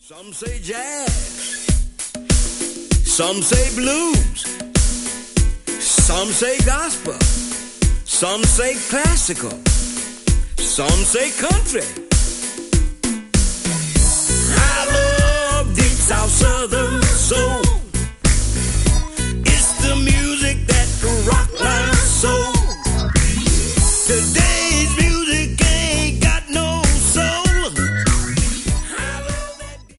Some say jazz, some say blues, some say gospel, some say classical, some say country.